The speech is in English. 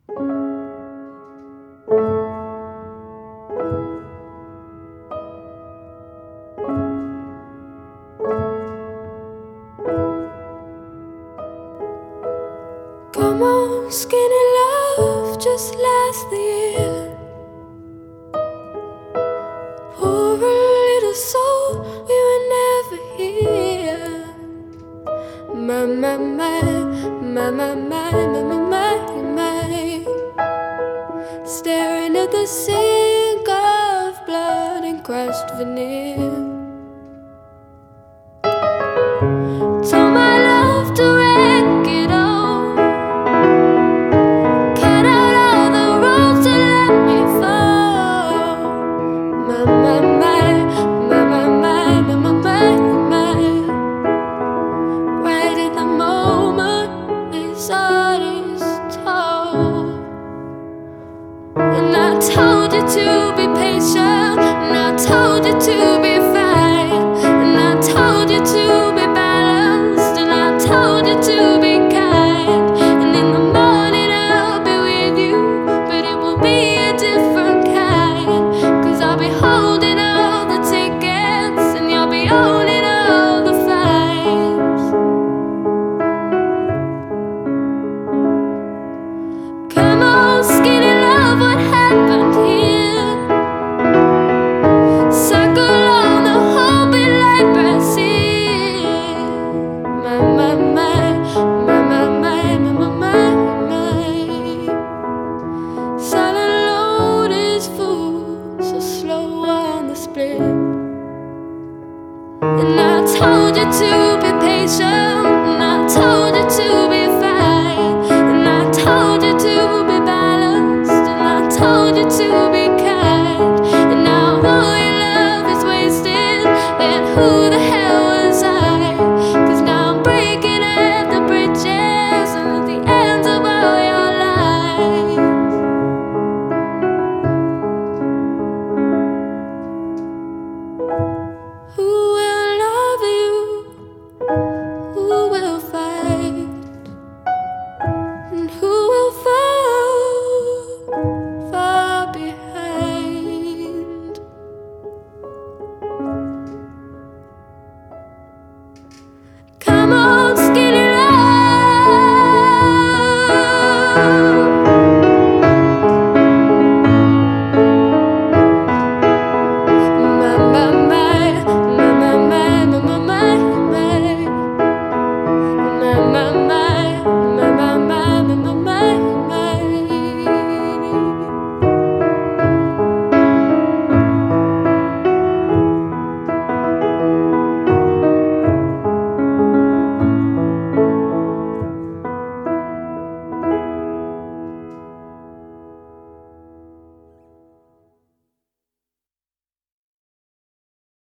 Come on, skinny love, just last the year. Poor little soul, we were never here. My, my, my, my, my, my, my, my, my. Staring at the sink of blood and crushed veneer. Told my love to wreck it all. Cut out all the ropes to let me fall. My, my, my, my, my, my, my, my, my. Right in the moment, this art is told. And I told you to be patient, and I told you to be